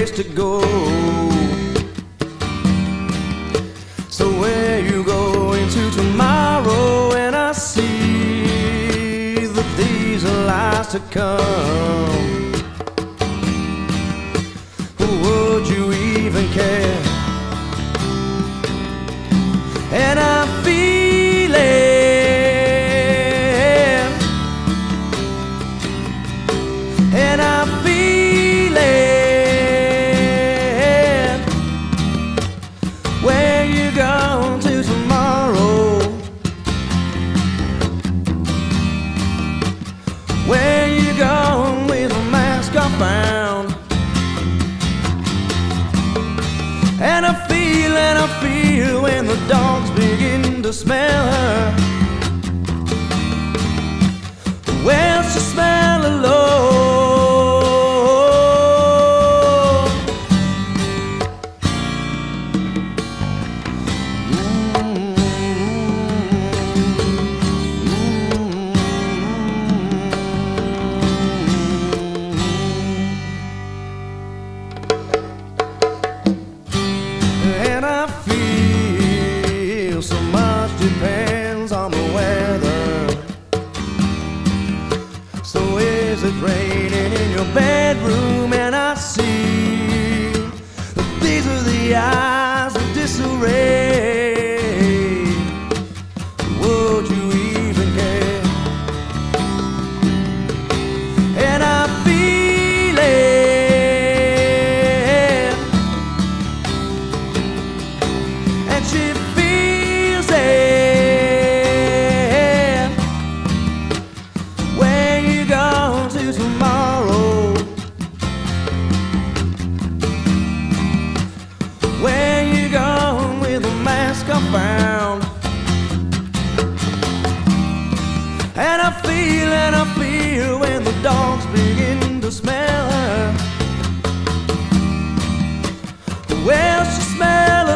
place to go. So where you going to tomorrow? And I see that these are lies to come. Would you even care? And I feel it, and I feel it. Where you going to tomorrow? Where you going with a mask I found? And I feel when the dogs begin to smell her. Well, she smell alone. And I feel so much depends on the weather. So is it raining in your bedroom? And I see that these are the eyes of disarray. Would you even care? And I feel it, and she feels it. Where you going to tomorrow? Where you going with a mask I found? And I feel when the dogs begin to smell her. Well, she smell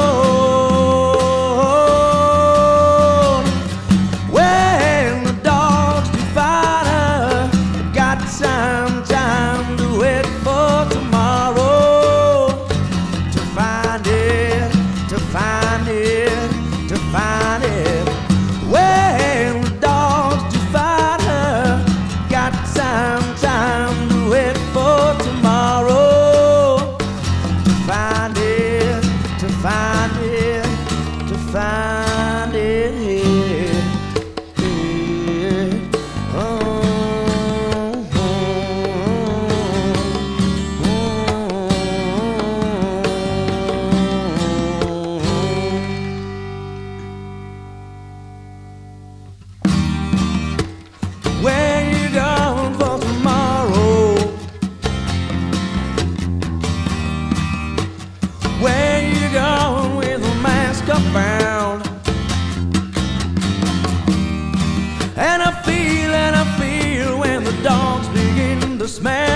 alone. When the dogs define her, got time to wait for tomorrow. To find it, to find it, to find it. When the dogs define her, got time to wait for tomorrow. To find it, to find it, to find it here. Where you going for tomorrow? Where you going with a mask I found? And I feel when the dogs begin to smell